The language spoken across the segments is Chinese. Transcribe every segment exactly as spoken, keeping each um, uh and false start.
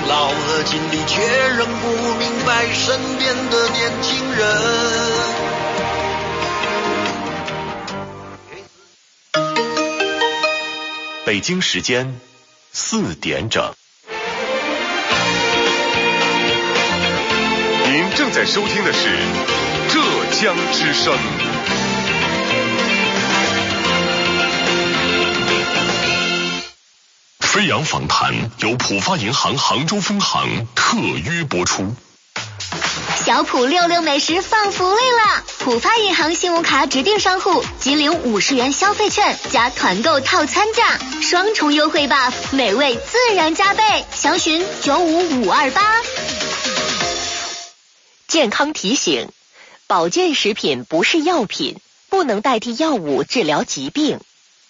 老了尽力却仍不明白身边的年轻人。 北京时间四点整。 您正在收听的是浙江之声。飞扬访谈由浦发银行杭州分行特约播出。 小浦六六美食放福利了！浦发银行信用卡指定商户即领五十元消费券加团购套餐价，双重优惠 buff， 美味自然加倍。详询九五五二八。 健康提醒：保健食品不是药品，不能代替药物治疗疾病。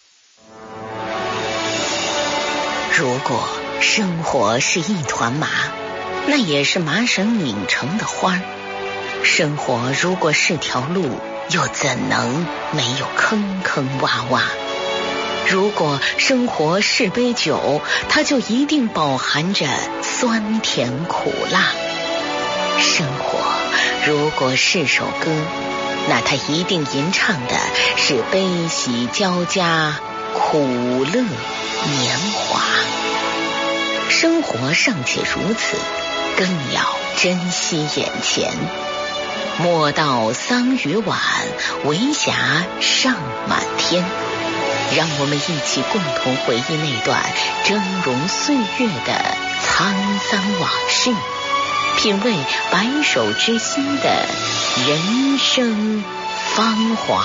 如果生活是一团麻，那也是麻绳拧成的花儿。生活如果是条路，又怎能没有坑坑洼洼？如果生活是杯酒，它就一定饱含着酸甜苦辣。生活如果是首歌，那它一定吟唱的是悲喜交加，苦乐年华。生活尚且如此，更要珍惜眼前。莫道桑榆晚，为霞尚满天。让我们一起共同回忆那段峥嵘岁月的沧桑往事，品味白首之心的人生芳华。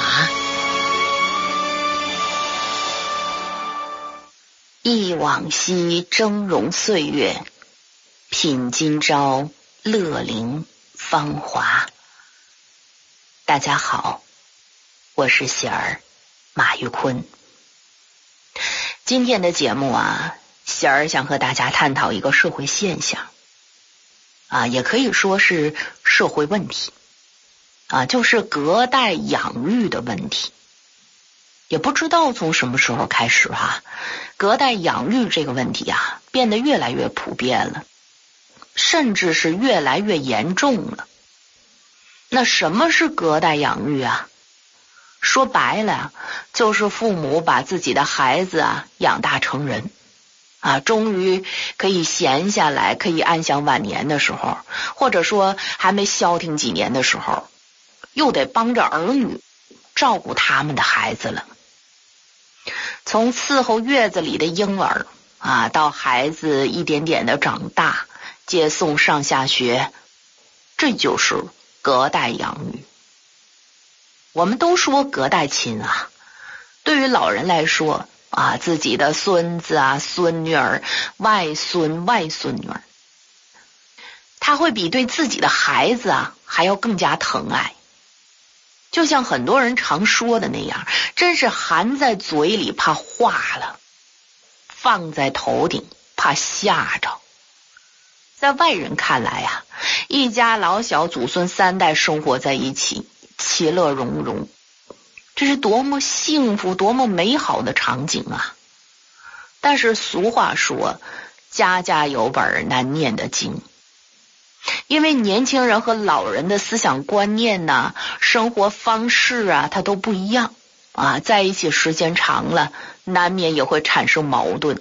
忆往昔峥嵘岁月，品今朝乐龄芳华。大家好，我是喜儿马玉坤。今天的节目啊，喜儿想和大家探讨一个社会现象啊，也可以说是社会问题啊，就是隔代养育的问题。也不知道从什么时候开始哈、啊，隔代养育这个问题啊，变得越来越普遍了，甚至是越来越严重了。那什么是隔代养育啊？说白了，就是父母把自己的孩子啊养大成人啊，终于可以闲下来，可以安享晚年的时候，或者说还没消停几年的时候，又得帮着儿女照顾他们的孩子了。从伺候月子里的婴儿啊，到孩子一点点的长大，接送上下学，这就是隔代养育。我们都说隔代亲啊，对于老人来说啊，自己的孙子啊、孙女儿、外孙、外孙女儿，他会比对自己的孩子啊还要更加疼爱。就像很多人常说的那样，真是含在嘴里怕化了，放在头顶怕吓着。在外人看来啊，一家老小祖孙三代生活在一起，其乐融融，这是多么幸福多么美好的场景啊。但是俗话说，家家有本难念的经，因为年轻人和老人的思想观念呢、生活方式啊，它都不一样啊，在一起时间长了，难免也会产生矛盾。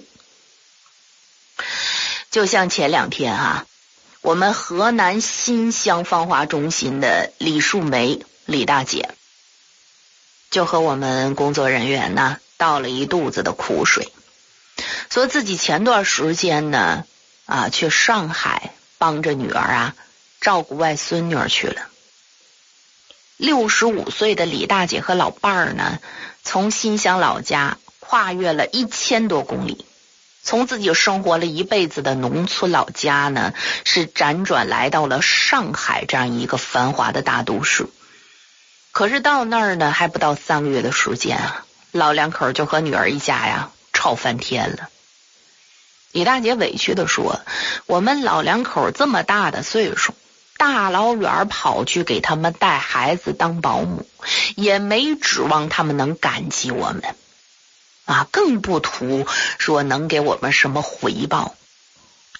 就像前两天啊，我们河南新乡芳华中心的李树梅李大姐，就和我们工作人员呢倒了一肚子的苦水，说自己前段时间呢啊去上海帮着女儿啊照顾外孙女儿去了。六十五岁的李大姐和老伴儿呢，从新乡老家跨越了一千多公里，从自己生活了一辈子的农村老家呢，是辗转来到了上海这样一个繁华的大都市。可是到那儿呢，还不到三个月的时间啊，老两口就和女儿一家呀吵翻天了。李大姐委屈地说，我们老两口这么大的岁数，大老远跑去给他们带孩子当保姆，也没指望他们能感激我们啊，更不图说能给我们什么回报。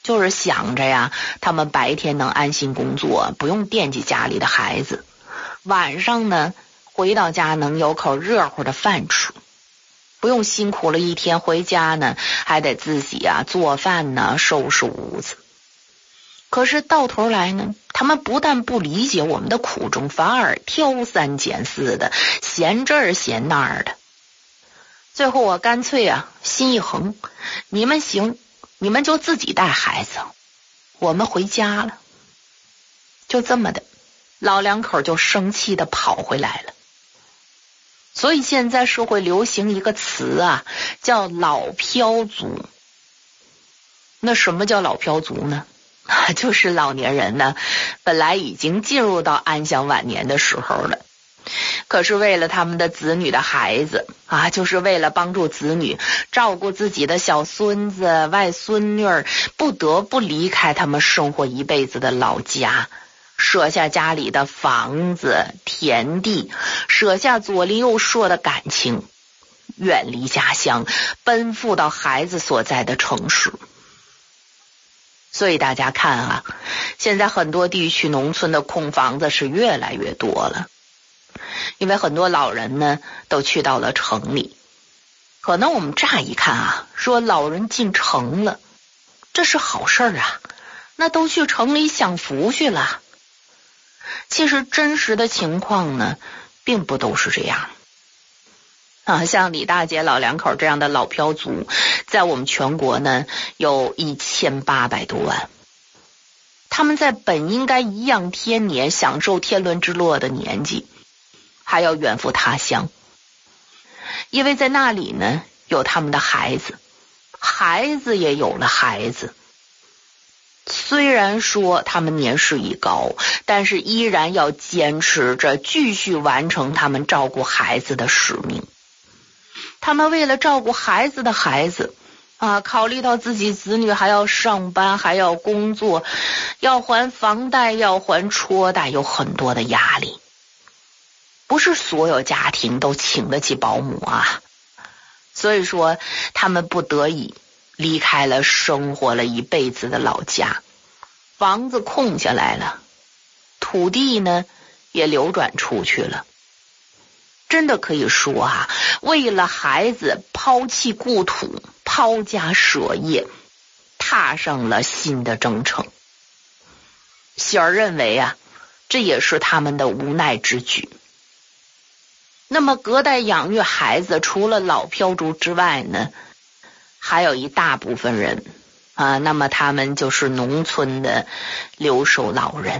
就是想着呀，他们白天能安心工作，不用惦记家里的孩子，晚上呢回到家能有口热乎的饭吃，不用辛苦了一天，回家呢还得自己啊做饭呢，收拾屋子。可是到头来呢，他们不但不理解我们的苦衷，反而挑三拣四的，嫌这儿嫌那儿的。最后我干脆啊心一横，你们行，你们就自己带孩子，我们回家了。就这么的，老两口就生气的跑回来了。所以现在社会流行一个词啊，叫老漂族。那什么叫老漂族呢？就是老年人呢，本来已经进入到安享晚年的时候了，可是为了他们的子女的孩子啊，就是为了帮助子女照顾自己的小孙子外孙女儿，不得不离开他们生活一辈子的老家，舍下家里的房子田地，舍下左邻右舍的感情，远离家乡，奔赴到孩子所在的城市。所以大家看啊，现在很多地区农村的空房子是越来越多了，因为很多老人呢都去到了城里。可能我们乍一看啊，说老人进城了，这是好事啊，那都去城里享福去了。其实真实的情况呢，并不都是这样啊。像李大姐老两口这样的老漂族，在我们全国呢有一千八百多万。他们在本应该颐养天年，享受天伦之乐的年纪，还要远赴他乡，因为在那里呢有他们的孩子，孩子也有了孩子。虽然说他们年事已高，但是依然要坚持着继续完成他们照顾孩子的使命。他们为了照顾孩子的孩子啊，考虑到自己子女还要上班，还要工作，要还房贷，要还车贷，有很多的压力。不是所有家庭都请得起保姆啊，所以说他们不得已离开了生活了一辈子的老家，房子空下来了，土地呢也流转出去了。真的可以说啊，为了孩子抛弃故土，抛家舍业，踏上了新的征程。喜儿认为啊，这也是他们的无奈之举。那么隔代养育孩子，除了老漂族之外呢，还有一大部分人啊，那么他们就是农村的留守老人。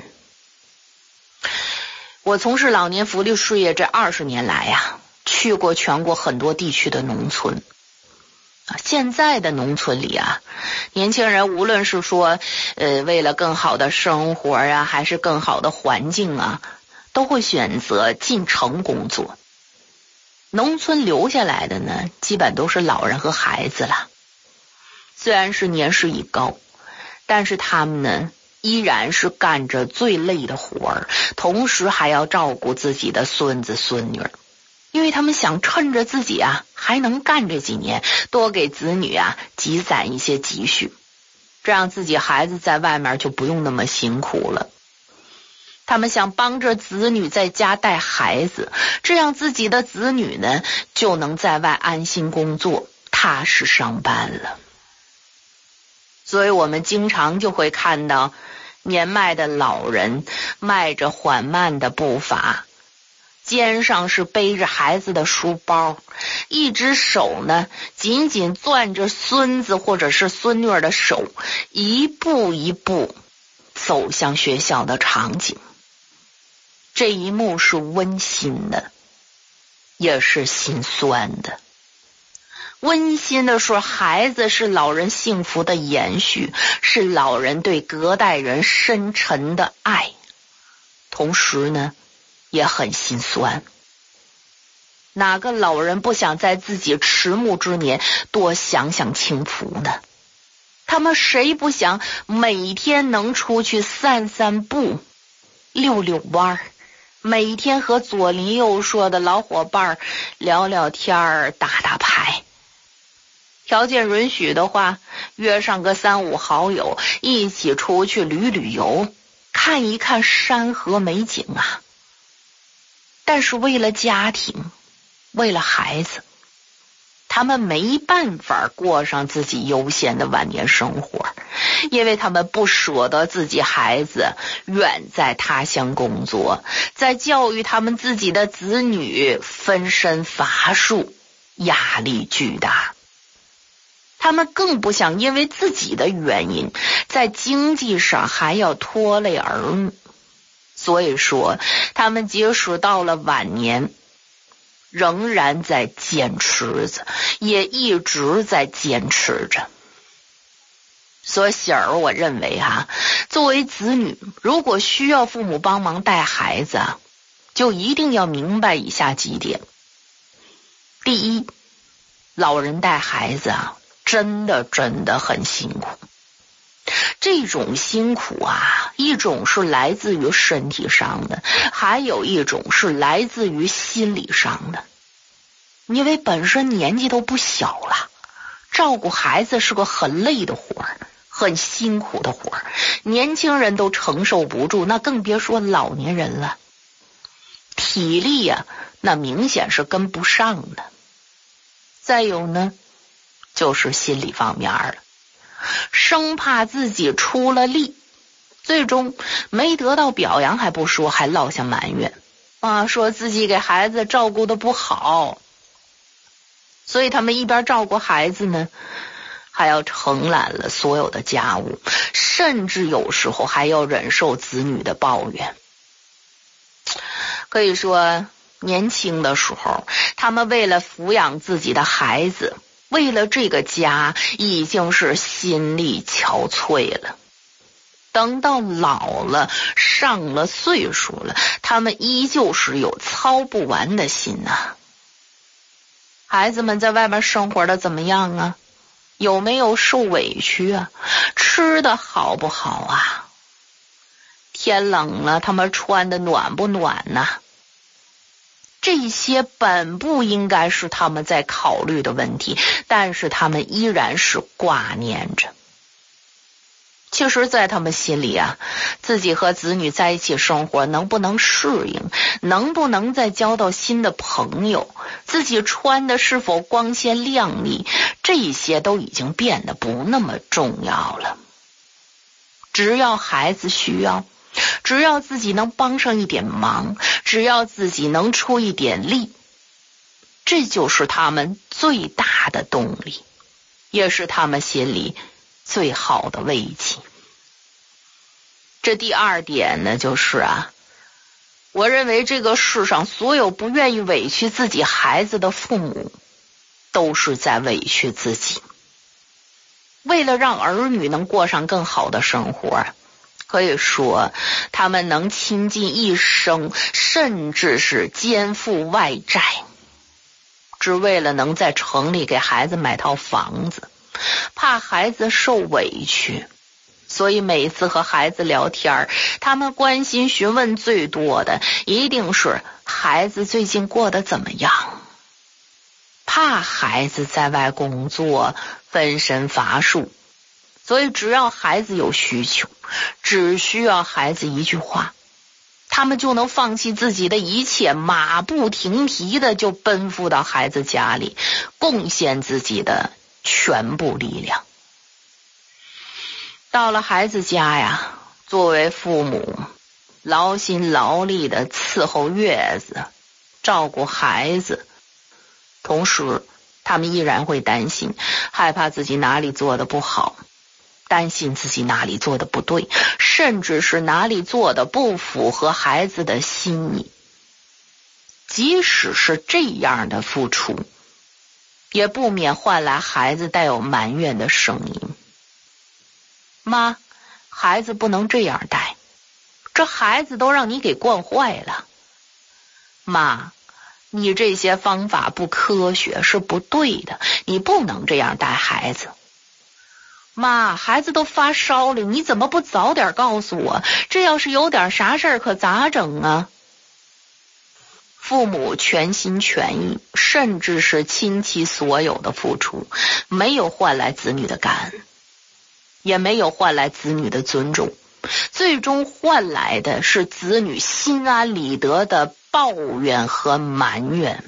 我从事老年福利事业这二十年来呀，去过全国很多地区的农村。现在的农村里啊，年轻人无论是说呃为了更好的生活啊，还是更好的环境啊，都会选择进城工作。农村留下来的呢，基本都是老人和孩子了。虽然是年事已高，但是他们呢依然是干着最累的活儿，同时还要照顾自己的孙子孙女儿，因为他们想趁着自己啊还能干这几年，多给子女啊积攒一些积蓄，这样自己孩子在外面就不用那么辛苦了。他们想帮着子女在家带孩子，这样自己的子女呢就能在外安心工作，踏实上班了。所以我们经常就会看到年迈的老人迈着缓慢的步伐，肩上是背着孩子的书包，一只手呢紧紧攥着孙子或者是孙女儿的手，一步一步走向学校的场景。这一幕是温馨的，也是心酸的。温馨的是，孩子是老人幸福的延续，是老人对隔代人深沉的爱。同时呢，也很心酸。哪个老人不想在自己迟暮之年多享享清福呢？他们谁不想每天能出去散散步，溜溜弯儿，每天和左邻右舍的老伙伴聊聊天儿，打打牌。 条件允许的话，约上个三五好友，一起出去旅旅游，看一看山河美景啊。但是为了家庭，为了孩子，他们没办法过上自己悠闲的晚年生活，因为他们不舍得自己孩子远在他乡工作，在教育他们自己的子女分身乏术，压力巨大。他们更不想因为自己的原因，在经济上还要拖累儿女。所以说，他们即使到了晚年，仍然在坚持着，也一直在坚持着。所以喜儿，我认为啊，作为子女，如果需要父母帮忙带孩子，就一定要明白以下几点。第一，老人带孩子啊，真的真的很辛苦。这种辛苦啊，一种是来自于身体上的，还有一种是来自于心理上的。因为本身年纪都不小了，照顾孩子是个很累的活儿，很辛苦的活儿，年轻人都承受不住，那更别说老年人了。体力呀、啊，那明显是跟不上的。再有呢，就是心理方面了，生怕自己出了力，最终没得到表扬还不说，还落下埋怨啊，说自己给孩子照顾的不好。所以他们一边照顾孩子呢，还要承揽了所有的家务，甚至有时候还要忍受子女的抱怨。可以说年轻的时候，他们为了抚养自己的孩子，为了这个家，已经是心力憔悴了。等到老了，上了岁数了，他们依旧是有操不完的心啊。孩子们在外面生活的怎么样啊？有没有受委屈啊？吃的好不好啊？天冷了，他们穿的暖不暖呢？这些本不应该是他们在考虑的问题，但是他们依然是挂念着。其实在他们心里啊，自己和子女在一起生活能不能适应，能不能再交到新的朋友，自己穿的是否光鲜亮丽，这些都已经变得不那么重要了。只要孩子需要，只要自己能帮上一点忙，只要自己能出一点力，这就是他们最大的动力，也是他们心里最好的慰藉。这第二点呢，就是啊，我认为这个世上所有不愿意委屈自己孩子的父母，都是在委屈自己。为了让儿女能过上更好的生活，可以说他们能倾尽一生，甚至是肩负外债，只为了能在城里给孩子买套房子，怕孩子受委屈。所以每次和孩子聊天，他们关心询问最多的一定是孩子最近过得怎么样，怕孩子在外工作分身乏术。所以只要孩子有需求，只需要孩子一句话，他们就能放弃自己的一切，马不停蹄的就奔赴到孩子家里，贡献自己的全部力量。到了孩子家呀，作为父母，劳心劳力的伺候月子，照顾孩子，同时他们依然会担心，害怕自己哪里做的不好，担心自己哪里做的不对，甚至是哪里做的不符合孩子的心意。即使是这样的付出，也不免换来孩子带有埋怨的声音。妈，孩子不能这样带，这孩子都让你给惯坏了。妈，你这些方法不科学，是不对的，你不能这样带孩子。妈，孩子都发烧了，你怎么不早点告诉我？这要是有点啥事儿可咋整啊？ 父母全心全意，甚至是倾其所有的付出，没有换来子女的感恩，也没有换来子女的尊重，最终换来的是子女心安理得的抱怨和埋怨。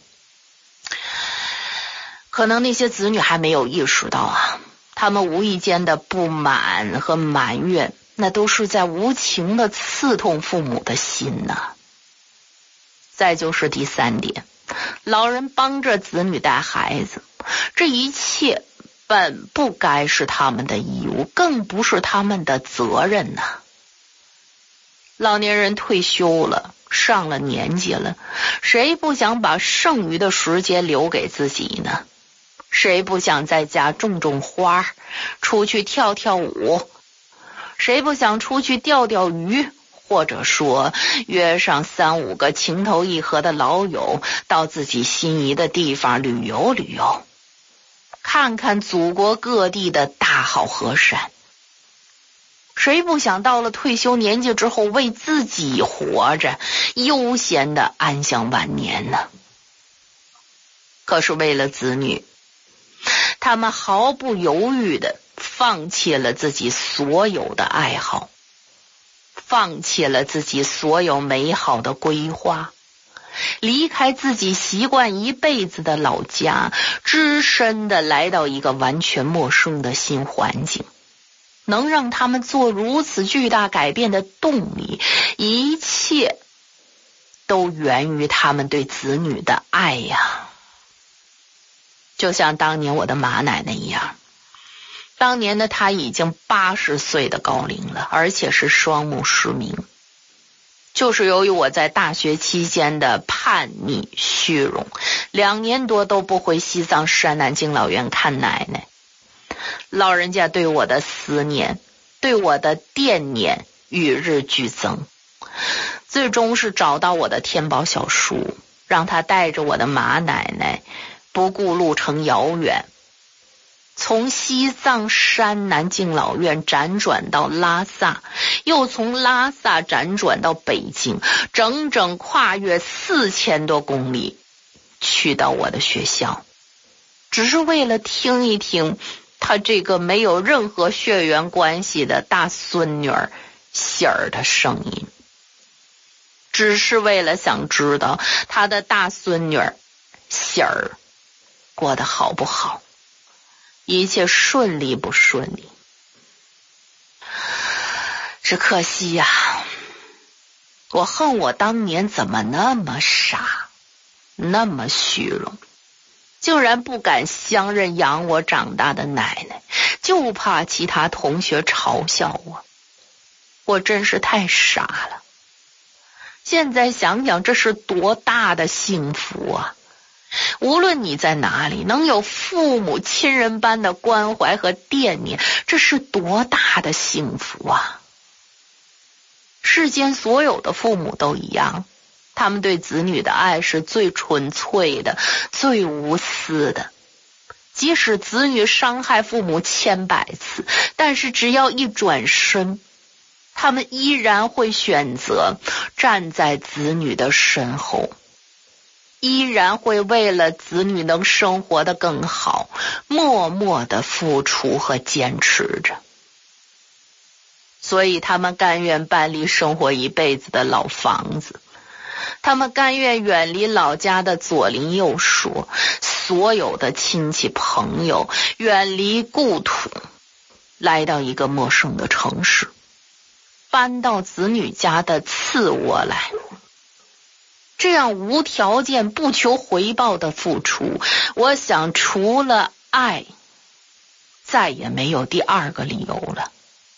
可能那些子女还没有意识到啊，他们无意间的不满和埋怨，那都是在无情的刺痛父母的心呐、啊。再就是第三点，老人帮着子女带孩子，这一切本不该是他们的义务，更不是他们的责任呐、啊。老年人退休了，上了年纪了，谁不想把剩余的时间留给自己呢？谁不想在家种种花，出去跳跳舞？谁不想出去钓钓鱼？或者说约上三五个情投意合的老友，到自己心仪的地方旅游旅游，看看祖国各地的大好河山？谁不想到了退休年纪之后，为自己活着，悠闲的安享晚年呢？可是为了子女，他们毫不犹豫地放弃了自己所有的爱好，放弃了自己所有美好的规划，离开自己习惯一辈子的老家，只身地来到一个完全陌生的新环境。能让他们做如此巨大改变的动力，一切都源于他们对子女的爱呀。就像当年我的马奶奶一样，当年的她已经八十岁的高龄了，而且是双目失明。就是由于我在大学期间的叛逆虚荣，两年多都不回西藏山南敬老院看奶奶，老人家对我的思念，对我的惦念与日俱增，最终是找到我的天宝小叔，让他带着我的马奶奶不顾路程遥远，从西藏山南敬老院辗转到拉萨，又从拉萨辗转到北京，整整跨越四千多公里去到我的学校，只是为了听一听他这个没有任何血缘关系的大孙女儿喜儿的声音，只是为了想知道他的大孙女儿喜儿过得好不好，一切顺利不顺利。只可惜呀、啊，我恨我当年怎么那么傻，那么虚荣，竟然不敢相认养我长大的奶奶，就怕其他同学嘲笑我。我真是太傻了。现在想想，这是多大的幸福啊！无论你在哪里，能有父母亲人般的关怀和惦念，这是多大的幸福啊！世间所有的父母都一样，他们对子女的爱是最纯粹的，最无私的。即使子女伤害父母千百次，但是只要一转身，他们依然会选择站在子女的身后，依然会为了子女能生活得更好，默默地付出和坚持着。所以他们甘愿搬离生活一辈子的老房子，他们甘愿远离老家的左邻右舍，所有的亲戚朋友，远离故土，来到一个陌生的城市，搬到子女家的次窝来。这样无条件不求回报的付出，我想除了爱，再也没有第二个理由了。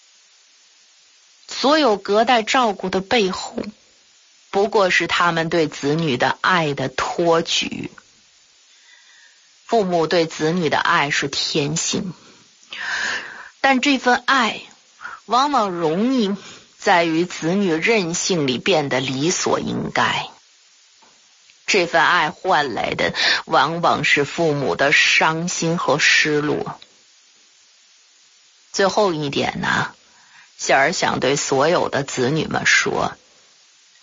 所有隔代照顾的背后，不过是他们对子女的爱的托举。父母对子女的爱是天性，但这份爱往往容易在于子女任性里变得理所应该。这份爱换来的往往是父母的伤心和失落。最后一点呢，喜儿想对所有的子女们说，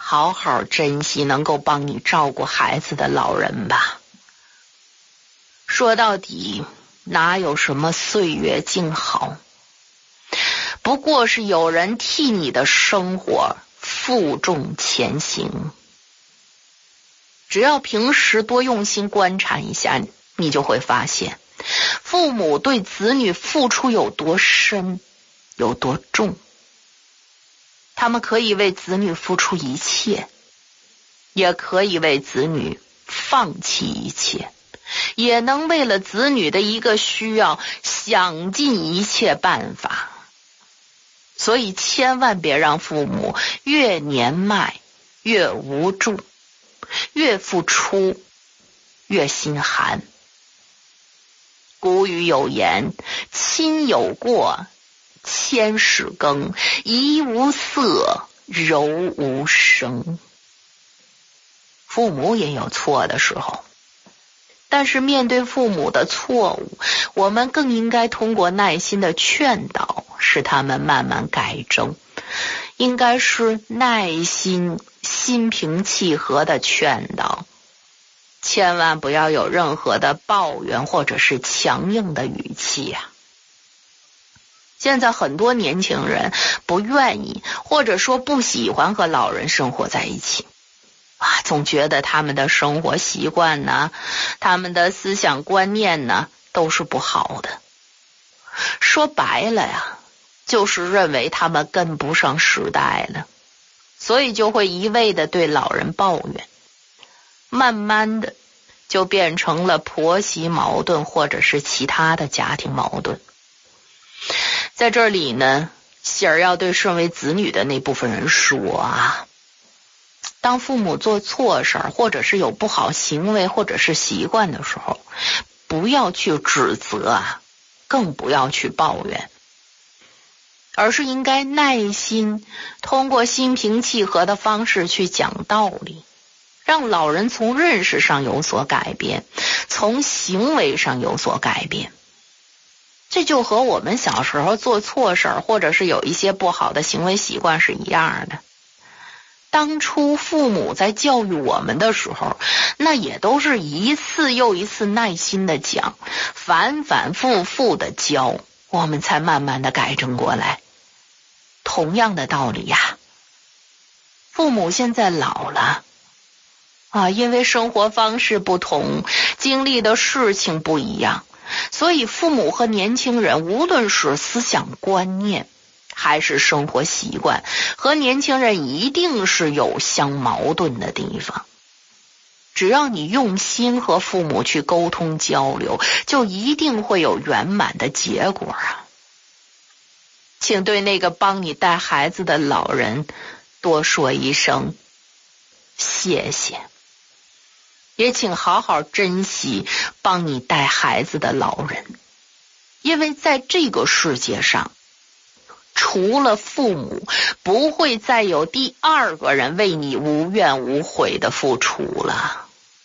好好珍惜能够帮你照顾孩子的老人吧。说到底，哪有什么岁月静好，不过是有人替你的生活负重前行。只要平时多用心观察一下，你就会发现父母对子女付出有多深有多重。他们可以为子女付出一切，也可以为子女放弃一切，也能为了子女的一个需要想尽一切办法。所以千万别让父母越年迈越无助，越付出越心寒。古语有言，亲有过千事羹，怡无色，柔无声。父母也有错的时候，但是面对父母的错误，我们更应该通过耐心的劝导，使他们慢慢改正。应该是耐心、心平气和的劝导，千万不要有任何的抱怨或者是强硬的语气呀、啊。现在很多年轻人不愿意或者说不喜欢和老人生活在一起啊，总觉得他们的生活习惯呢，他们的思想观念呢都是不好的。说白了呀，就是认为他们跟不上时代了，所以就会一味的对老人抱怨，慢慢的就变成了婆媳矛盾或者是其他的家庭矛盾。在这里呢，喜儿要对身为子女的那部分人说啊，当父母做错事儿，或者是有不好行为或者是习惯的时候，不要去指责啊，更不要去抱怨，而是应该耐心通过心平气和的方式去讲道理，让老人从认识上有所改变，从行为上有所改变。这就和我们小时候做错事儿，或者是有一些不好的行为习惯是一样的。当初父母在教育我们的时候，那也都是一次又一次耐心的讲，反反复复的教，我们才慢慢的改正过来。同样的道理呀，父母现在老了啊，因为生活方式不同，经历的事情不一样，所以父母和年轻人无论是思想观念还是生活习惯，和年轻人一定是有相矛盾的地方。只要你用心和父母去沟通交流，就一定会有圆满的结果啊！请对那个帮你带孩子的老人多说一声谢谢，也请好好珍惜帮你带孩子的老人，因为在这个世界上，除了父母，不会再有第二个人为你无怨无悔的付出了。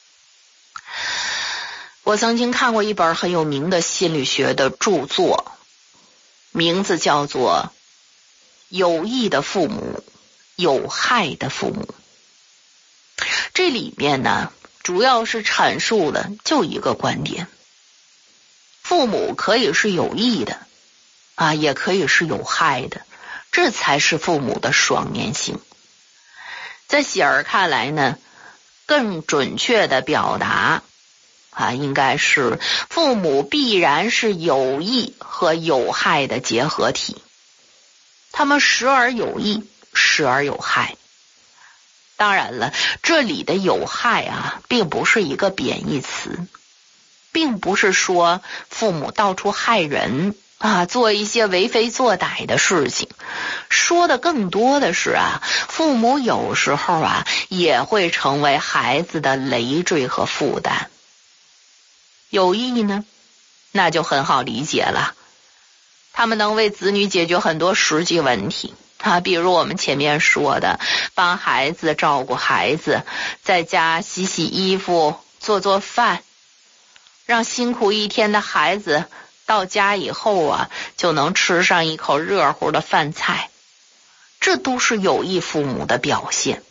我曾经看过一本很有名的心理学的著作，名字叫做《有益的父母，有害的父母》。这里面呢，主要是阐述了就一个观点：父母可以是有益的啊，也可以是有害的，这才是父母的双面性。在喜儿看来呢，更准确的表达啊，应该是父母必然是有益和有害的结合体，他们时而有益，时而有害。当然了，这里的有害啊，并不是一个贬义词，并不是说父母到处害人啊，做一些为非作歹的事情，说的更多的是啊，父母有时候啊，也会成为孩子的累赘和负担。有益呢，那就很好理解了，他们能为子女解决很多实际问题啊，比如我们前面说的，帮孩子照顾孩子，在家洗洗衣服，做做饭，让辛苦一天的孩子到家以后啊，就能吃上一口热乎的饭菜，这都是有益父母的表现。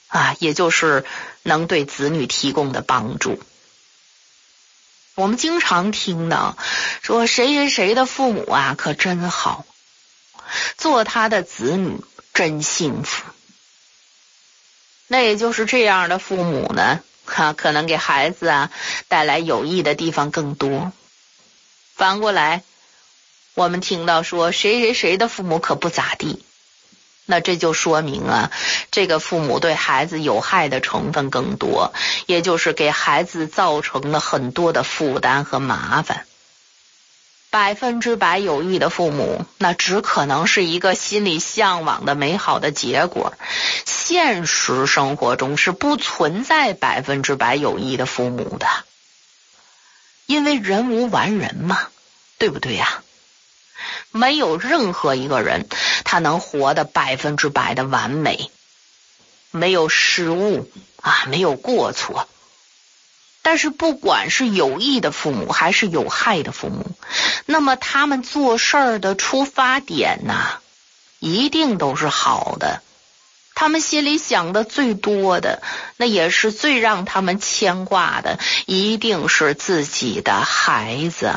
啊，也就是能对子女提供的帮助。我们经常听到说谁谁谁的父母啊可真好，做他的子女真幸福。那也就是这样的父母呢，啊，可能给孩子啊带来有益的地方更多。反过来，我们听到说谁谁谁的父母可不咋地，那这就说明啊，这个父母对孩子有害的成分更多，也就是给孩子造成了很多的负担和麻烦。百分之百有益的父母，那只可能是一个心里向往的美好的结果。现实生活中是不存在百分之百有益的父母的，因为人无完人嘛，对不对呀？没有任何一个人他能活得百分之百的完美，没有失误啊，没有过错。但是不管是有益的父母还是有害的父母，那么他们做事儿的出发点呢、啊，一定都是好的。他们心里想的最多的，那也是最让他们牵挂的，一定是自己的孩子。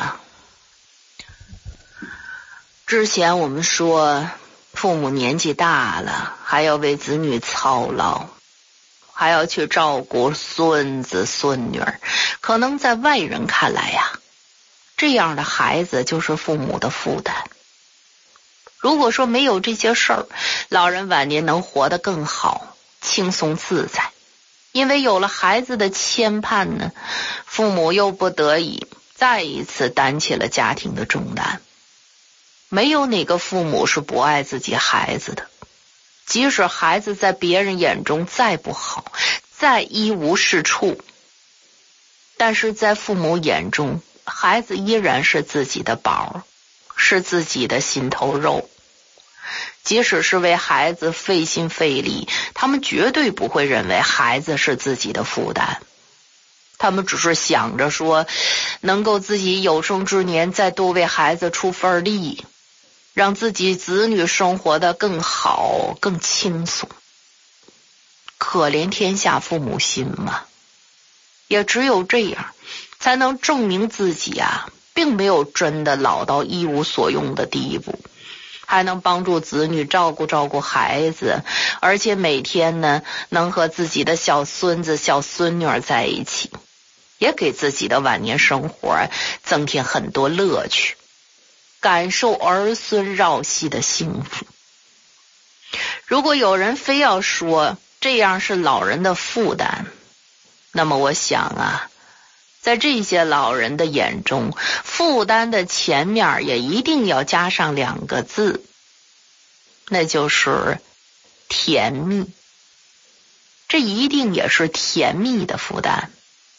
之前我们说，父母年纪大了，还要为子女操劳，还要去照顾孙子孙女，可能在外人看来呀，这样的孩子就是父母的负担。如果说没有这些事儿，老人晚年能活得更好，轻松自在。因为有了孩子的牵绊呢，父母又不得已再一次担起了家庭的重担。没有哪个父母是不爱自己孩子的，即使孩子在别人眼中再不好，再一无是处，但是在父母眼中，孩子依然是自己的宝，是自己的心头肉。即使是为孩子费心费力，他们绝对不会认为孩子是自己的负担。他们只是想着说，能够自己有生之年再多为孩子出份力，让自己子女生活得更好更轻松。可怜天下父母心嘛，也只有这样才能证明自己啊，并没有真的老到一无所用的地步，还能帮助子女照顾照顾孩子，而且每天呢能和自己的小孙子小孙女在一起，也给自己的晚年生活增添很多乐趣，感受儿孙绕膝的幸福。如果有人非要说这样是老人的负担，那么我想啊，在这些老人的眼中，负担的前面也一定要加上两个字，那就是甜蜜。这一定也是甜蜜的负担。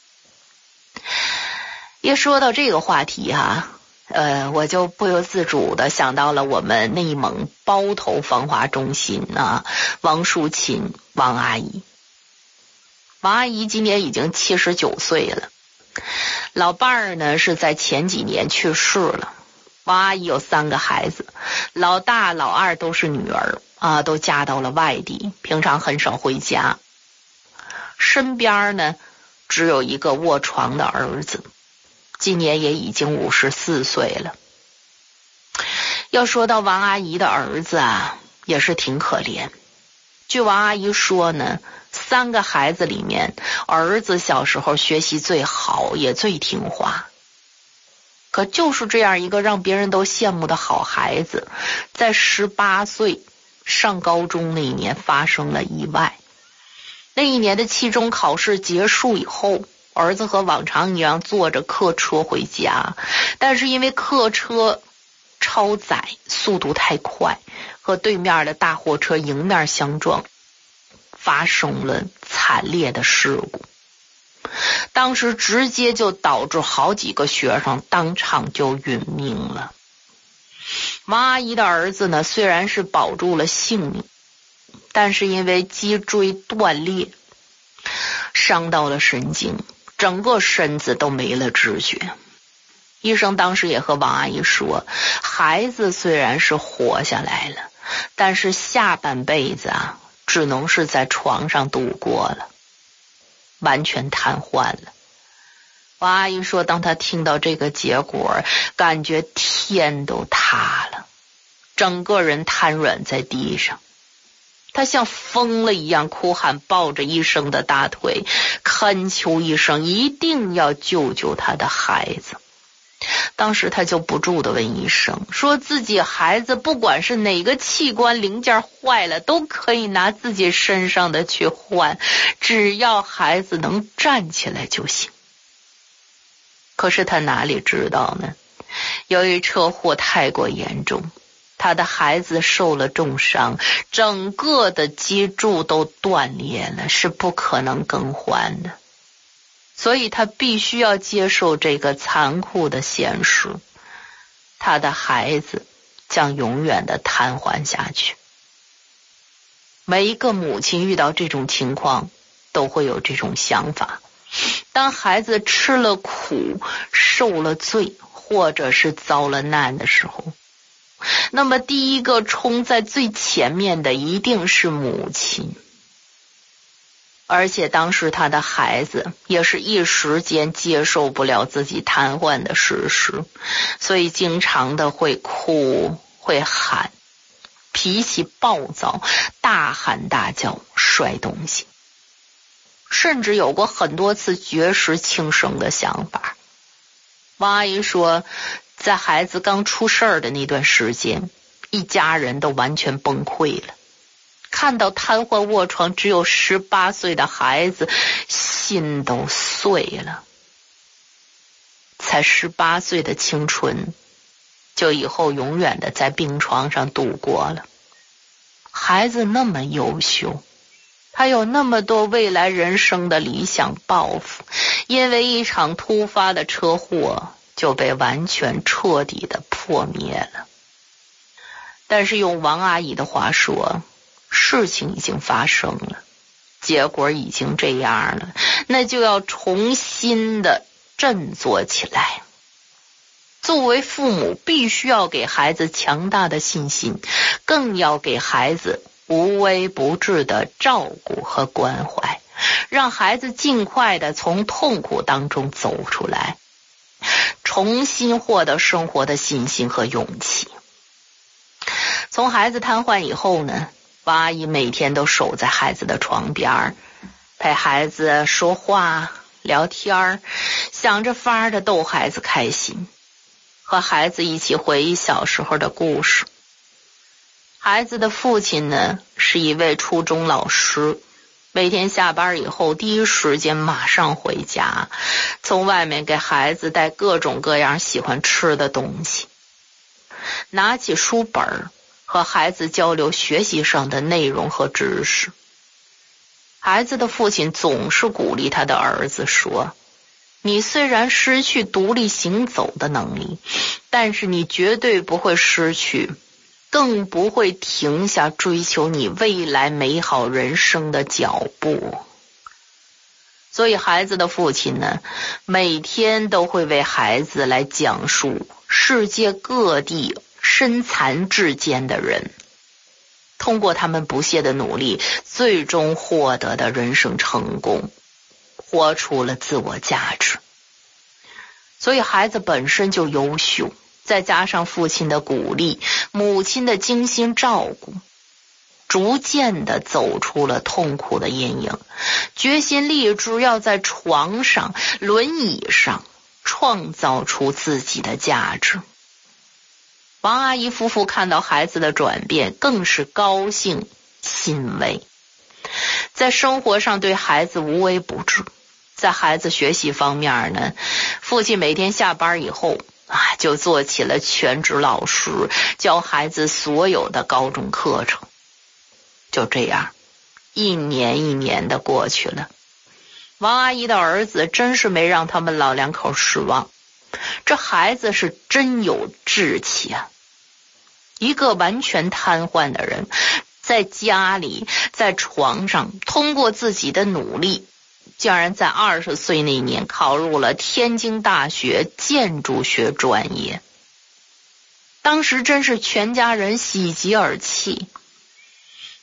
一说到这个话题哈、啊，呃，我就不由自主的想到了我们内蒙包头防滑中心啊，王淑琴王阿姨。王阿姨今年已经七十九岁了，老伴儿呢是在前几年去世了。王阿姨有三个孩子，老大老二都是女儿啊，都嫁到了外地，平常很少回家。身边呢只有一个卧床的儿子，今年也已经五十四岁了。要说到王阿姨的儿子啊，也是挺可怜。据王阿姨说呢，三个孩子里面，儿子小时候学习最好，也最听话。可就是这样一个让别人都羡慕的好孩子，在十八岁上高中那一年发生了意外。那一年的期中考试结束以后，儿子和往常一样坐着客车回家，但是因为客车超载，速度太快，和对面的大货车迎面相撞，发生了惨烈的事故。当时直接就导致好几个学生当场就殒命了。王阿姨的儿子呢，虽然是保住了性命，但是因为脊椎断裂，伤到了神经，整个身子都没了知觉。医生当时也和王阿姨说，孩子虽然是活下来了，但是下半辈子啊， 只能是在床上度过了，完全瘫痪了。王阿姨说，当她听到这个结果，感觉天都塌了，整个人瘫软在地上。她像疯了一样哭喊，抱着医生的大腿，恳求医生一定要救救她的孩子。当时她就不住地问医生，说自己孩子不管是哪个器官零件坏了，都可以拿自己身上的去换，只要孩子能站起来就行。可是她哪里知道呢？由于车祸太过严重，他的孩子受了重伤，整个的脊柱都断裂了，是不可能更换的。所以他必须要接受这个残酷的现实，他的孩子将永远的瘫痪下去。每一个母亲遇到这种情况都会有这种想法，当孩子吃了苦、受了罪，或者是遭了难的时候，那么第一个冲在最前面的一定是母亲。而且当时他的孩子也是一时间接受不了自己瘫痪的事实，所以经常的会哭会喊，脾气暴躁，大喊大叫，摔东西，甚至有过很多次绝食轻生的想法。王阿姨说，在孩子刚出事儿的那段时间，一家人都完全崩溃了。看到瘫痪卧床只有十八岁的孩子，心都碎了。才十八岁的青春，就以后永远的在病床上度过了。孩子那么优秀，他有那么多未来人生的理想抱负，因为一场突发的车祸就被完全彻底的破灭了。但是用王阿姨的话说，事情已经发生了，结果已经这样了，那就要重新的振作起来。作为父母，必须要给孩子强大的信心，更要给孩子无微不至的照顾和关怀，让孩子尽快的从痛苦当中走出来，重新获得生活的信心和勇气。从孩子瘫痪以后呢，王阿姨每天都守在孩子的床边，陪孩子说话聊天，想着法儿的逗孩子开心，和孩子一起回忆小时候的故事。孩子的父亲呢，是一位初中老师，每天下班以后第一时间马上回家，从外面给孩子带各种各样喜欢吃的东西，拿起书本和孩子交流学习上的内容和知识。孩子的父亲总是鼓励他的儿子说，你虽然失去独立行走的能力，但是你绝对不会失去，更不会停下追求你未来美好人生的脚步。所以孩子的父亲呢，每天都会为孩子来讲述世界各地身残志坚的人，通过他们不懈的努力，最终获得的人生成功，活出了自我价值。所以孩子本身就优秀，再加上父亲的鼓励，母亲的精心照顾，逐渐的走出了痛苦的阴影，决心立志要在床上、轮椅上创造出自己的价值。王阿姨夫妇看到孩子的转变，更是高兴欣慰。在生活上对孩子无微不至，在孩子学习方面呢，父亲每天下班以后啊，就做起了全职老师，教孩子所有的高中课程。就这样，一年一年的过去了。王阿姨的儿子真是没让他们老两口失望，这孩子是真有志气啊！一个完全瘫痪的人，在家里在床上，通过自己的努力，竟然在二十岁那年考入了天津大学建筑学专业。当时真是全家人喜极而泣。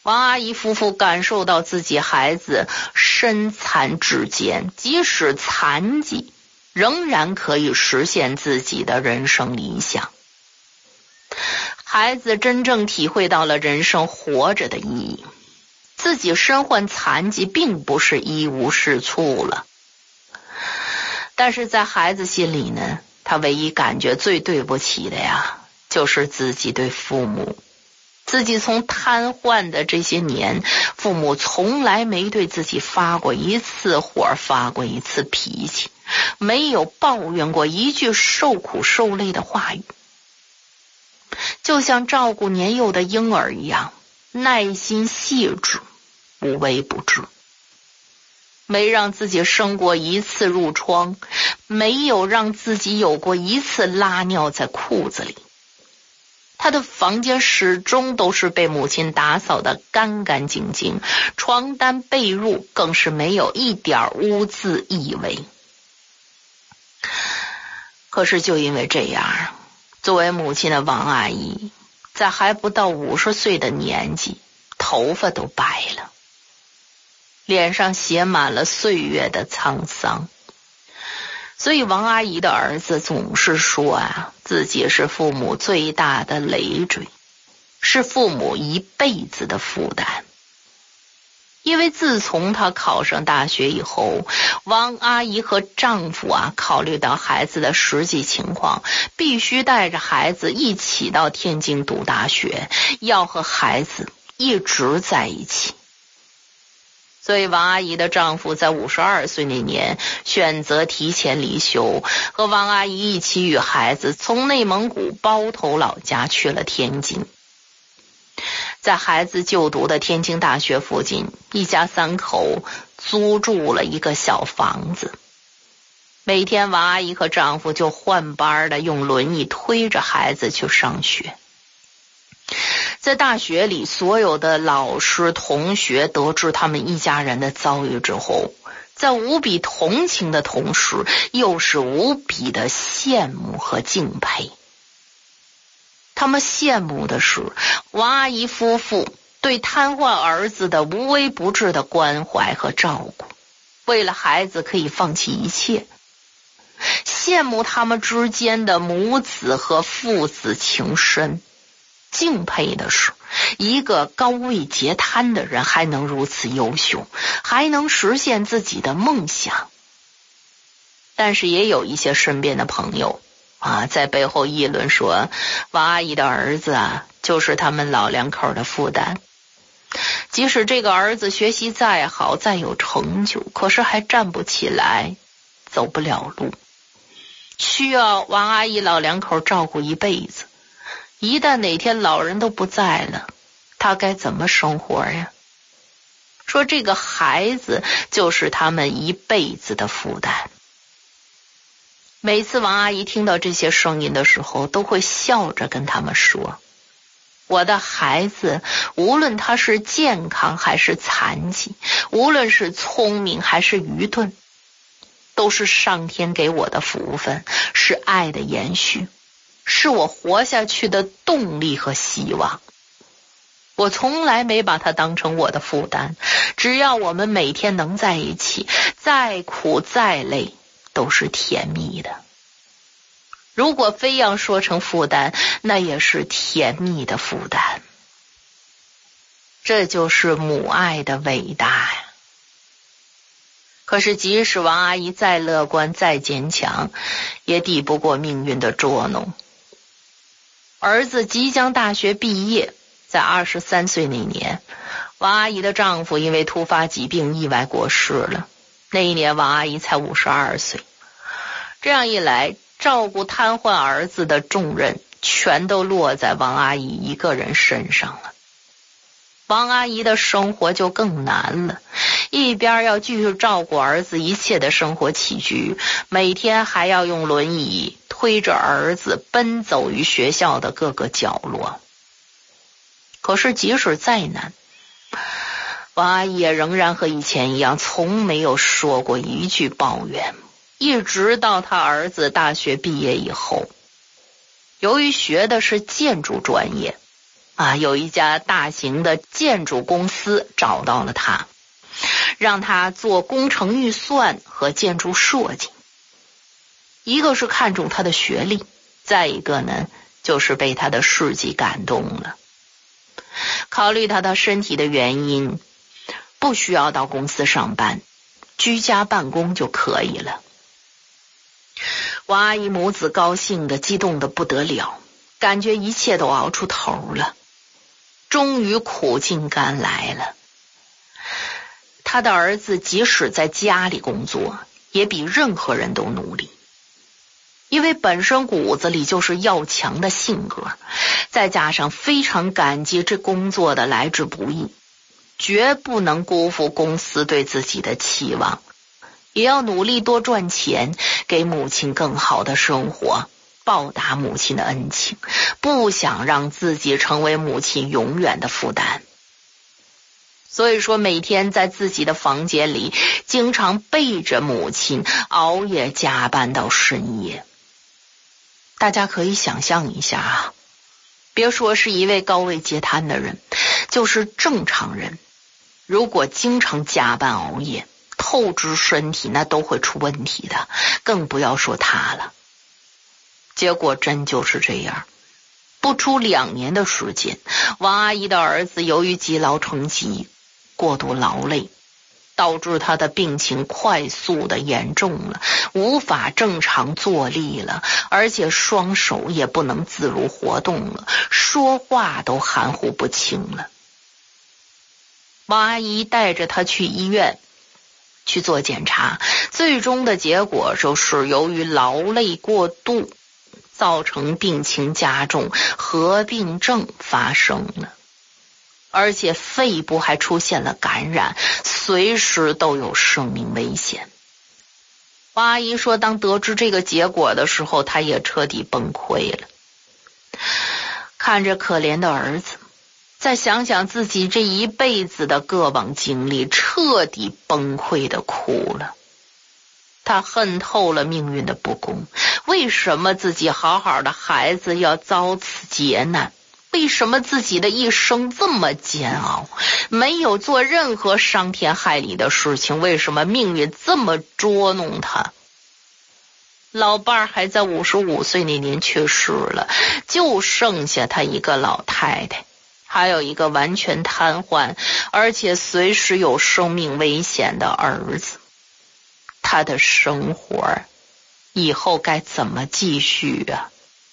王阿姨夫妇感受到自己孩子身残志坚，即使残疾仍然可以实现自己的人生理想。孩子真正体会到了人生活着的意义，自己身患残疾并不是一无是处了。但是在孩子心里呢，他唯一感觉最对不起的呀，就是自己对父母。自己从瘫痪的这些年，父母从来没对自己发过一次火，发过一次脾气，没有抱怨过一句受苦受累的话语，就像照顾年幼的婴儿一样，耐心细致，无微不至。没让自己生过一次褥疮，没有让自己有过一次拉尿在裤子里。他的房间始终都是被母亲打扫得干干净净，床单被褥更是没有一点污渍异味。可是就因为这样，作为母亲的王阿姨在还不到五十岁的年纪，头发都白了，脸上写满了岁月的沧桑。所以王阿姨的儿子总是说啊，自己是父母最大的累赘，是父母一辈子的负担。因为自从她考上大学以后，王阿姨和丈夫啊，考虑到孩子的实际情况，必须带着孩子一起到天津读大学，要和孩子一直在一起。所以王阿姨的丈夫在五十二岁那年选择提前离休，和王阿姨一起与孩子从内蒙古包头老家去了天津。在孩子就读的天津大学附近，一家三口租住了一个小房子。每天王阿姨和丈夫就换班的用轮椅推着孩子去上学。在大学里，所有的老师同学得知他们一家人的遭遇之后，在无比同情的同时，又是无比的羡慕和敬佩。他们羡慕的是王阿姨夫妇对瘫痪儿子的无微不至的关怀和照顾，为了孩子可以放弃一切。羡慕他们之间的母子和父子情深。敬佩的是，一个高位截瘫的人还能如此优秀，还能实现自己的梦想。但是也有一些身边的朋友啊，在背后议论说，王阿姨的儿子啊，就是他们老两口的负担。即使这个儿子学习再好，再有成就，可是还站不起来，走不了路，需要王阿姨老两口照顾一辈子。一旦哪天老人都不在了，他该怎么生活呀？说这个孩子就是他们一辈子的负担。每次王阿姨听到这些声音的时候，都会笑着跟他们说，我的孩子无论他是健康还是残疾，无论是聪明还是愚钝，都是上天给我的福分，是爱的延续，是我活下去的动力和希望。我从来没把它当成我的负担，只要我们每天能在一起，再苦再累都是甜蜜的。如果非要说成负担，那也是甜蜜的负担。这就是母爱的伟大呀。可是即使王阿姨再乐观再坚强，也抵不过命运的捉弄。儿子即将大学毕业，在二十三岁那年，王阿姨的丈夫因为突发疾病意外过世了。那一年王阿姨才五十二岁。这样一来，照顾瘫痪儿子的重任全都落在王阿姨一个人身上了。王阿姨的生活就更难了，一边要继续照顾儿子一切的生活起居，每天还要用轮椅推着儿子奔走于学校的各个角落。可是即使再难，王阿姨也仍然和以前一样，从没有说过一句抱怨。一直到他儿子大学毕业以后，由于学的是建筑专业， 啊，有一家大型的建筑公司找到了他，让他做工程预算和建筑设计。一个是看中他的学历，再一个呢，就是被他的事迹感动了。考虑他的身体的原因，不需要到公司上班，居家办公就可以了。王阿姨母子高兴的激动的不得了，感觉一切都熬出头了，终于苦尽甘来了。他的儿子即使在家里工作，也比任何人都努力，因为本身骨子里就是要强的性格，再加上非常感激这工作的来之不易，绝不能辜负公司对自己的期望，也要努力多赚钱，给母亲更好的生活，报答母亲的恩情，不想让自己成为母亲永远的负担。所以说每天在自己的房间里经常背着母亲熬夜加班到深夜。大家可以想象一下啊，别说是一位高位截瘫的人，就是正常人，如果经常加班熬夜，透支身体，那都会出问题的，更不要说他了。结果真就是这样，不出两年的时间，王阿姨的儿子由于积劳成疾，过度劳累，导致他的病情快速的严重了，无法正常坐立了，而且双手也不能自如活动了，说话都含糊不清了。王阿姨带着他去医院去做检查，最终的结果就是由于劳累过度，造成病情加重，合并症发生了，而且肺部还出现了感染，随时都有生命危险。王阿姨说，当得知这个结果的时候，她也彻底崩溃了。看着可怜的儿子，再想想自己这一辈子的过往经历，彻底崩溃的哭了。他恨透了命运的不公，为什么自己好好的孩子要遭此劫难？为什么自己的一生这么煎熬，没有做任何伤天害理的事情？为什么命运这么捉弄他？老伴儿还在五十五岁那年去世了，就剩下他一个老太太，还有一个完全瘫痪，而且随时有生命危险的儿子。他的生活以后该怎么继续啊？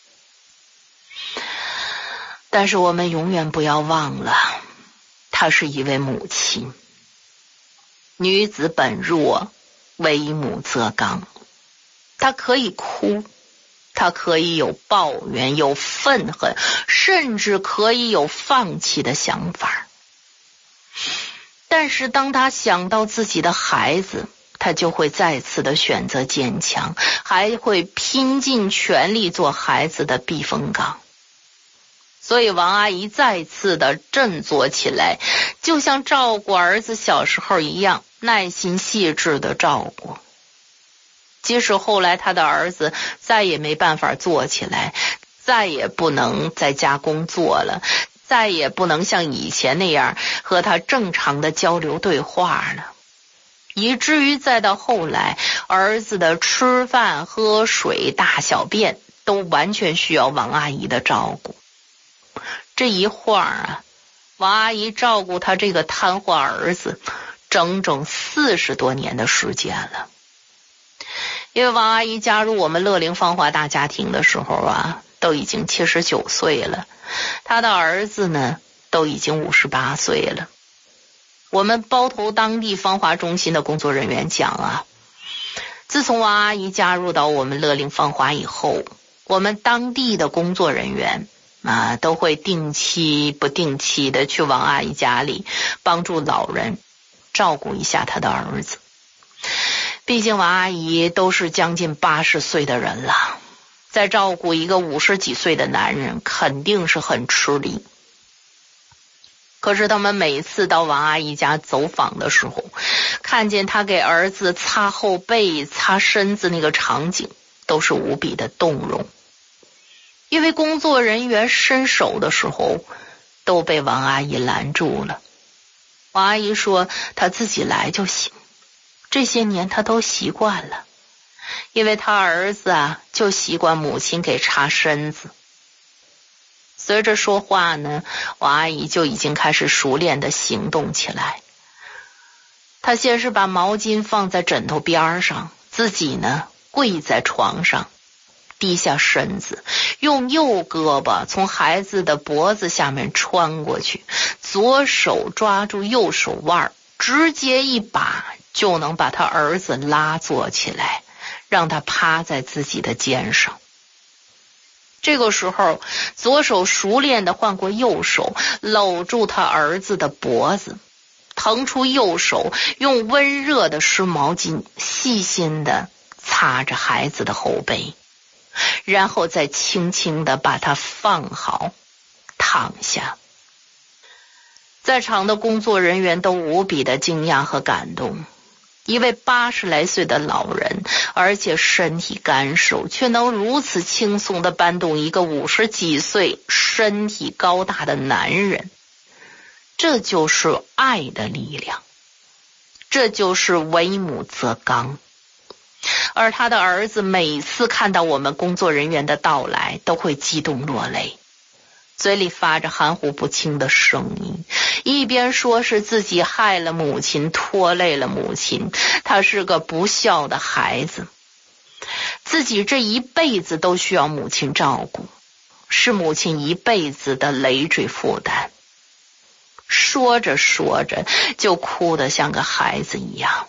但是我们永远不要忘了，她是一位母亲。女子本弱，为母则刚。她可以哭，她可以有抱怨，有愤恨，甚至可以有放弃的想法。但是当她想到自己的孩子，她就会再次的选择坚强，还会拼尽全力做孩子的避风港。所以王阿姨再次的振作起来，就像照顾儿子小时候一样，耐心细致的照顾。即使后来他的儿子再也没办法做起来，再也不能在家工作了，再也不能像以前那样和他正常的交流对话了，以至于再到后来，儿子的吃饭、喝水、大小便都完全需要王阿姨的照顾。这一晃啊，王阿姨照顾他这个瘫痪儿子整整四十多年的时间了。因为王阿姨加入我们乐龄芳华大家庭的时候啊，都已经七十九岁了，他的儿子呢都已经五十八岁了。我们包头当地芳华中心的工作人员讲啊，自从王阿姨加入到我们乐龄芳华以后，我们当地的工作人员啊都会定期不定期的去王阿姨家里帮助老人照顾一下他的儿子。毕竟王阿姨都是将近八十岁的人了，再照顾一个五十几岁的男人肯定是很吃力。可是他们每次到王阿姨家走访的时候，看见他给儿子擦后背、擦身子那个场景，都是无比的动容。因为工作人员伸手的时候， 都被王阿姨拦住了。王阿姨说她自己来就行，这些年她都习惯了，因为她儿子啊就习惯母亲给擦身子。随着说话呢，王阿姨就已经开始熟练地行动起来。她先是把毛巾放在枕头边上，自己呢跪在床上，低下身子，用右胳膊从孩子的脖子下面穿过去，左手抓住右手腕，直接一把就能把他儿子拉坐起来，让他趴在自己的肩上。这个时候，左手熟练地换过右手，搂住他儿子的脖子，腾出右手，用温热的湿毛巾细心地擦着孩子的后背，然后再轻轻地把他放好，躺下。在场的工作人员都无比的惊讶和感动。一位八十来岁的老人，而且身体干瘦，却能如此轻松地搬动一个五十几岁、身体高大的男人，这就是爱的力量，这就是为母则刚。而他的儿子每次看到我们工作人员的到来，都会激动落泪，嘴里发着含糊不清的声音，一边说是自己害了母亲，拖累了母亲，他是个不孝的孩子，自己这一辈子都需要母亲照顾，是母亲一辈子的累赘负担。说着说着就哭得像个孩子一样。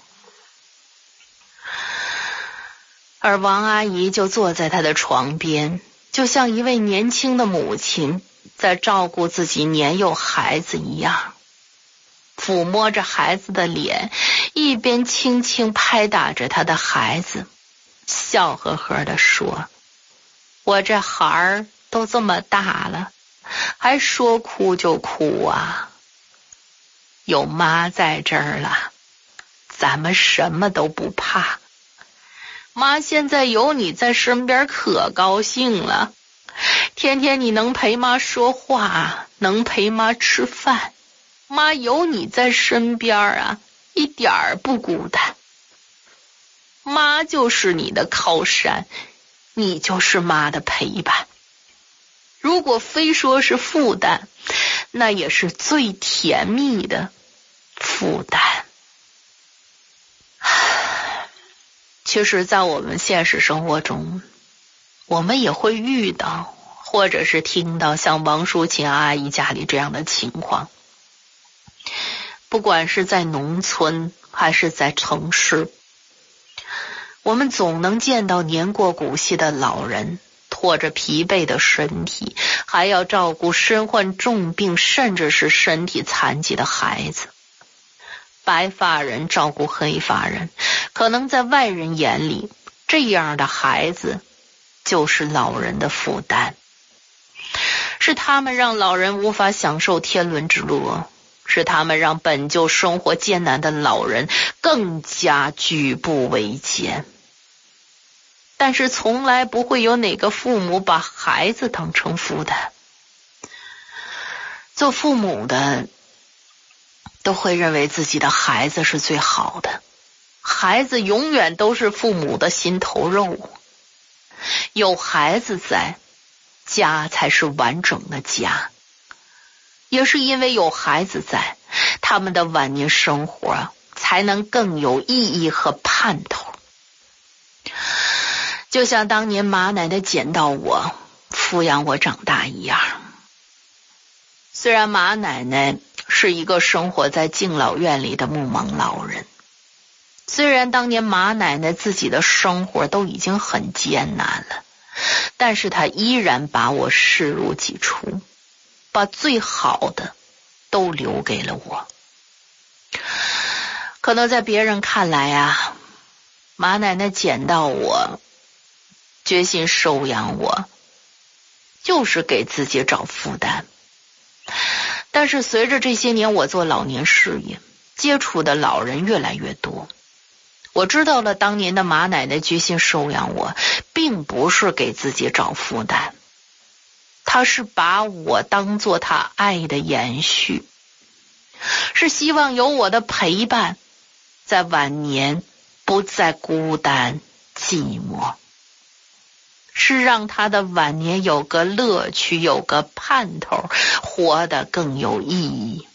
而王阿姨就坐在他的床边，就像一位年轻的母亲在照顾自己年幼孩子一样，抚摸着孩子的脸，一边轻轻拍打着他的孩子，笑呵呵地说：我这孩儿都这么大了，还说哭就哭啊，有妈在这儿了，咱们什么都不怕。妈现在有你在身边可高兴了，天天你能陪妈说话，能陪妈吃饭，妈有你在身边啊，一点儿不孤单。妈就是你的靠山，你就是妈的陪伴。如果非说是负担，那也是最甜蜜的负担。其实在我们现实生活中，我们也会遇到或者是听到像王淑琴阿姨家里这样的情况。不管是在农村还是在城市，我们总能见到年过古稀的老人，拖着疲惫的身体，还要照顾身患重病甚至是身体残疾的孩子。白发人照顾黑发人，可能在外人眼里，这样的孩子就是老人的负担，是他们让老人无法享受天伦之乐，是他们让本就生活艰难的老人更加举步维艰。但是从来不会有哪个父母把孩子当成负担。做父母的都会认为自己的孩子是最好的，孩子永远都是父母的心头肉。有孩子在，家才是完整的家。也是因为有孩子在，他们的晚年生活才能更有意义和盼头。就像当年马奶奶捡到我，抚养我长大一样。虽然马奶奶是一个生活在敬老院里的目盲老人，虽然当年马奶奶自己的生活都已经很艰难了，但是她依然把我视如己出，把最好的都留给了我。可能在别人看来啊，马奶奶捡到我，决心收养我，就是给自己找负担。但是随着这些年我做老年事业，接触的老人越来越多，我知道了当年的马奶奶决心收养我，并不是给自己找负担， 他是把我当作他爱的延续，是希望有我的陪伴，在晚年不再孤单寂寞，是让他的晚年有个乐趣，有个盼头，活得更有意义。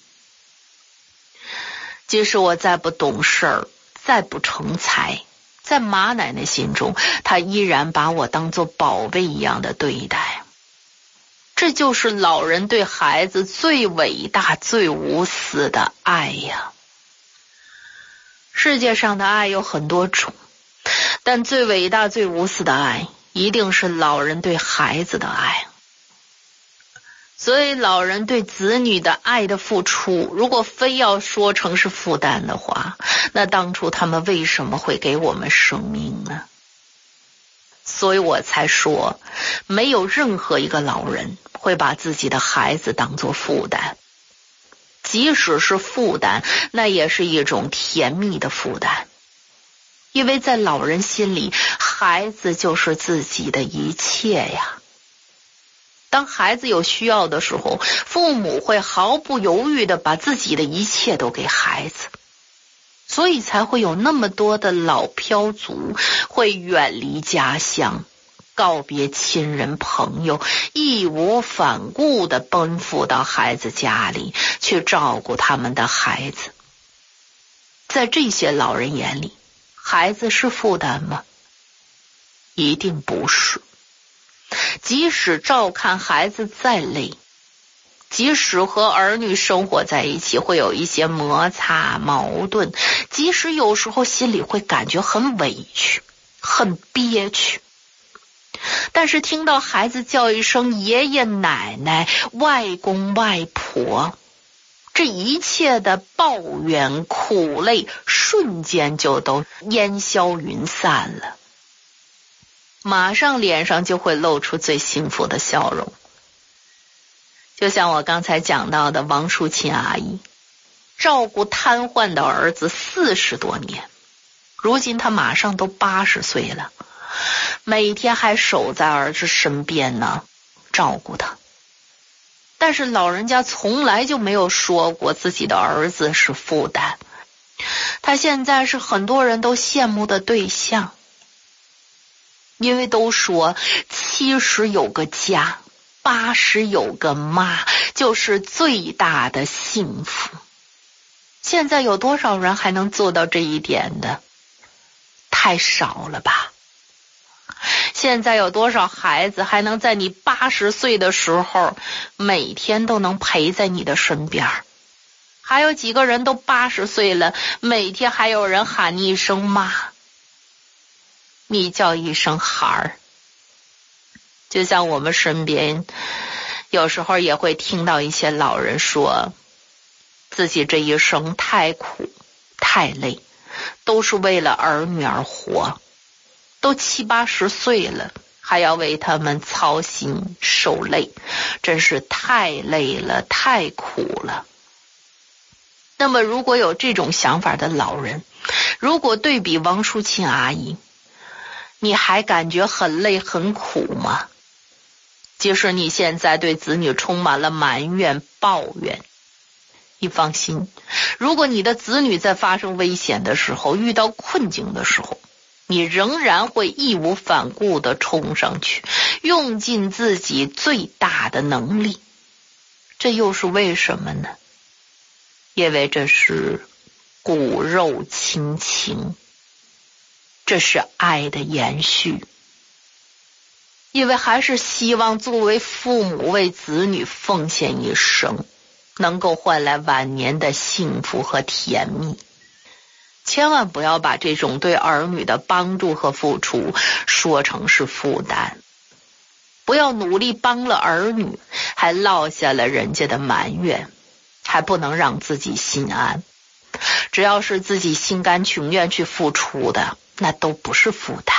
即使我再不懂事儿，再不成才，在马奶奶心中，她依然把我当作宝贝一样的对待。这就是老人对孩子最伟大、最无私的爱呀。世界上的爱有很多种，但最伟大、最无私的爱，一定是老人对孩子的爱。所以老人对子女的爱的付出，如果非要说成是负担的话，那当初他们为什么会给我们生命呢？所以我才说，没有任何一个老人会把自己的孩子当作负担，即使是负担，那也是一种甜蜜的负担。因为在老人心里，孩子就是自己的一切呀。当孩子有需要的时候，父母会毫不犹豫地把自己的一切都给孩子，所以才会有那么多的老漂族会远离家乡，告别亲人朋友，义无反顾地奔赴到孩子家里去照顾他们的孩子。在这些老人眼里，孩子是负担吗？一定不是。即使照看孩子再累，即使和儿女生活在一起会有一些摩擦矛盾，即使有时候心里会感觉很委屈很憋屈，但是听到孩子叫一声爷爷奶奶外公外婆，这一切的抱怨苦累瞬间就都烟消云散了，马上脸上就会露出最幸福的笑容。就像我刚才讲到的王淑琴阿姨，照顾瘫痪的儿子四十多年，如今他马上都八十岁了，每天还守在儿子身边呢，照顾他。但是老人家从来就没有说过自己的儿子是负担，他现在是很多人都羡慕的对象。因为都说七十有个家，八十有个妈，就是最大的幸福。现在有多少人还能做到这一点的？太少了吧。现在有多少孩子还能在你八十岁的时候每天都能陪在你的身边？还有几个人都八十岁了，每天还有人喊你一声妈，你叫一声孩儿。就像我们身边有时候也会听到一些老人说，自己这一生太苦太累，都是为了儿女而活，都七八十岁了，还要为他们操心受累，真是太累了太苦了。那么如果有这种想法的老人，如果对比王淑琴阿姨，你还感觉很累很苦吗？即使你现在对子女充满了埋怨抱怨，你放心，如果你的子女在发生危险的时候，遇到困境的时候，你仍然会义无反顾地冲上去，用尽自己最大的能力。这又是为什么呢？因为这是骨肉亲情，这是爱的延续。因为还是希望作为父母为子女奉献一生，能够换来晚年的幸福和甜蜜。千万不要把这种对儿女的帮助和付出说成是负担，不要努力帮了儿女，还落下了人家的埋怨，还不能让自己心安。只要是自己心甘情愿去付出的，那都不是负担。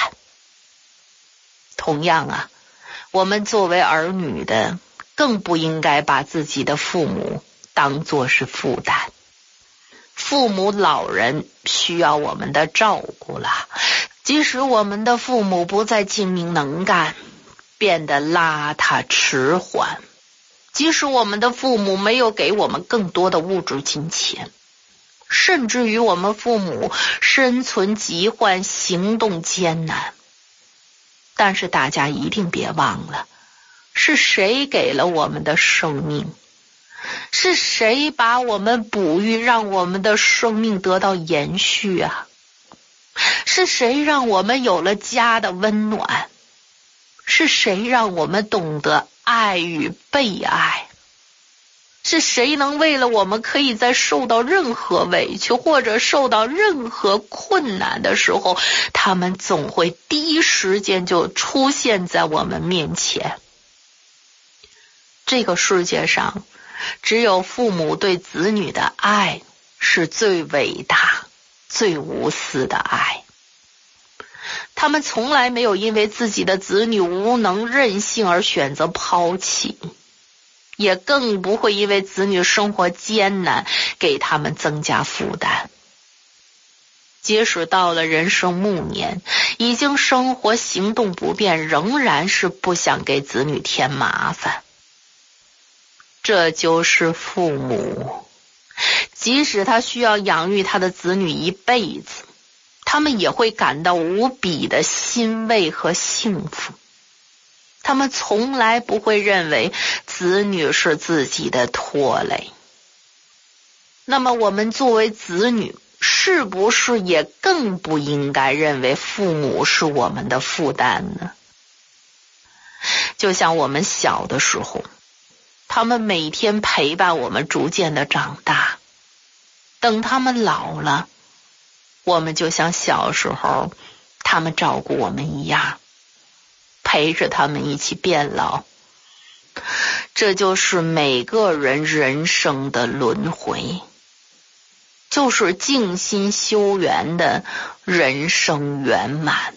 同样啊，我们作为儿女的，更不应该把自己的父母当作是负担。父母老人需要我们的照顾了，即使我们的父母不再精明能干， 变得邋遢迟缓。即使我们的父母没有给我们更多的物质金钱，甚至于我们父母生存疾患，行动艰难，但是大家一定别忘了，是谁给了我们的生命？是谁把我们哺育，让我们的生命得到延续啊？是谁让我们有了家的温暖？是谁让我们懂得爱与被爱？是谁能为了我们可以在受到任何委屈或者受到任何困难的时候，他们总会第一时间就出现在我们面前？这个世界上只有父母对子女的爱是最伟大最无私的爱。他们从来没有因为自己的子女无能任性而选择抛弃，也更不会因为子女生活艰难给他们增加负担。即使到了人生暮年，已经生活行动不便，仍然是不想给子女添麻烦。这就是父母，即使他需要养育他的子女一辈子，他们也会感到无比的欣慰和幸福。他们从来不会认为子女是自己的拖累。那么我们作为子女，是不是也更不应该认为父母是我们的负担呢？就像我们小的时候，他们每天陪伴我们逐渐的长大，等他们老了，我们就像小时候他们照顾我们一样，陪着他们一起变老。这就是每个人人生的轮回，就是静心修缘的人生圆满。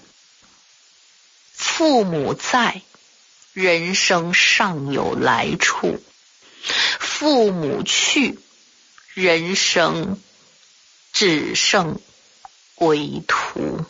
父母在，人生尚有来处；父母去，人生只剩归途。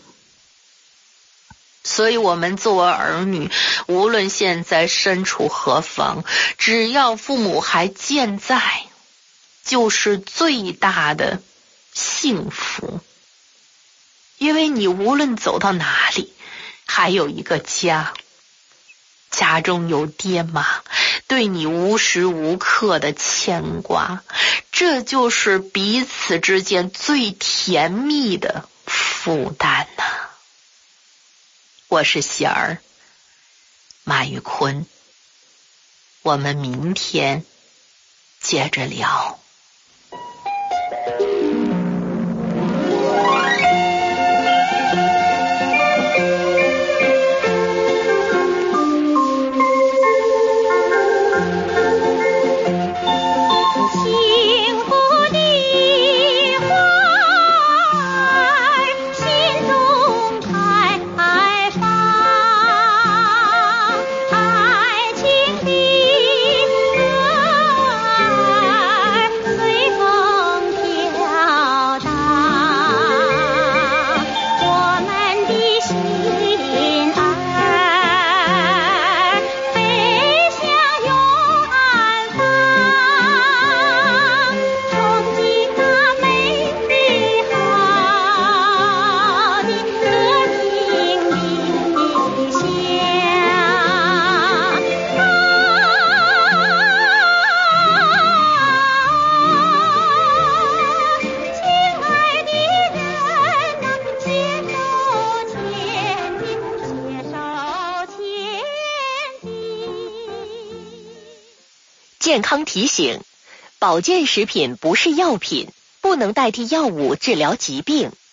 所以我们作为儿女，无论现在身处何方，只要父母还健在，就是最大的幸福。因为你无论走到哪里，还有一个家，家中有爹妈对你无时无刻的牵挂，这就是彼此之间最甜蜜的负担呐、啊。我是喜儿，马玉坤，我们明天接着聊。 健康提醒：保健食品不是药品，不能代替药物治疗疾病。